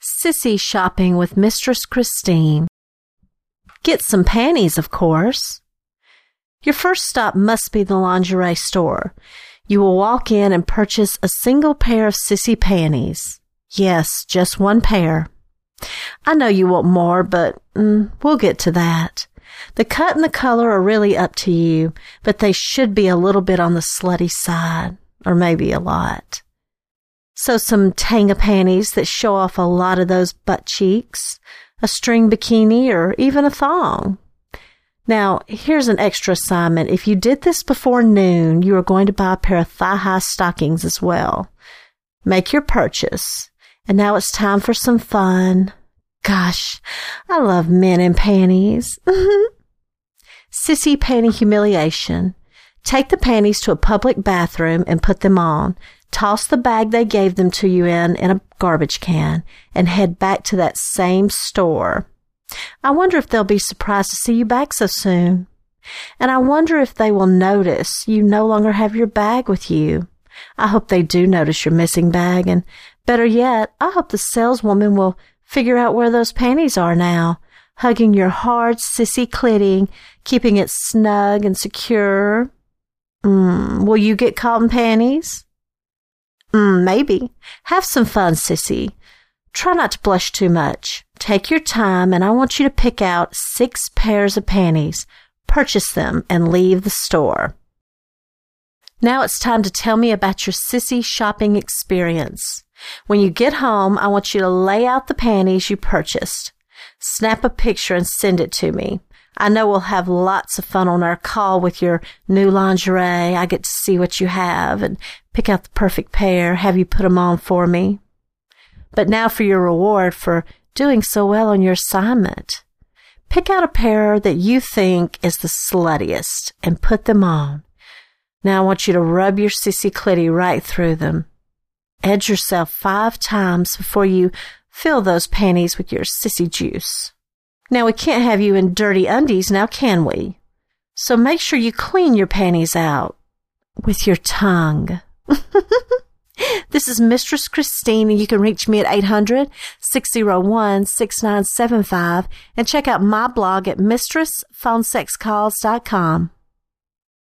Sissy shopping with Mistress Christine. Get some panties, of course. Your first stop must be the lingerie store. You will walk in and purchase a single pair of sissy panties. Yes, just one pair. I know you want more, but we'll get to that. The cut and the color are really up to you, but they should be a little bit on the slutty side, or maybe a lot. So some tanga panties that show off a lot of those butt cheeks, a string bikini, or even a thong. Now, here's an extra assignment. If you did this before noon, you are going to buy a pair of thigh-high stockings as well. Make your purchase. And now it's time for some fun. Gosh, I love men in panties. Sissy panty humiliation. Take the panties to a public bathroom and put them on. Toss the bag they gave them to you in a garbage can and head back to that same store. I wonder if they'll be surprised to see you back so soon. And I wonder if they will notice you no longer have your bag with you. I hope they do notice your missing bag, and better yet, I hope the saleswoman will figure out where those panties are now, hugging your hard, sissy clitty, keeping it snug and secure. Will you get caught in panties? Maybe. Have some fun, sissy. Try not to blush too much. Take your time, and I want you to pick out 6 pairs of panties. Purchase them and leave the store. Now it's time to tell me about your sissy shopping experience. When you get home, I want you to lay out the panties you purchased. Snap a picture and send it to me. I know we'll have lots of fun on our call with your new lingerie. I get to see what you have and pick out the perfect pair, have you put them on for me. But now for your reward for doing so well on your assignment. Pick out a pair that you think is the sluttiest and put them on. Now I want you to rub your sissy clitty right through them. Edge yourself 5 times before you fill those panties with your sissy juice. Now we can't have you in dirty undies now, can we? So make sure you clean your panties out with your tongue. This is Mistress Christine, and you can reach me at 800-601-6975 and check out my blog at mistressphonesexcalls.com.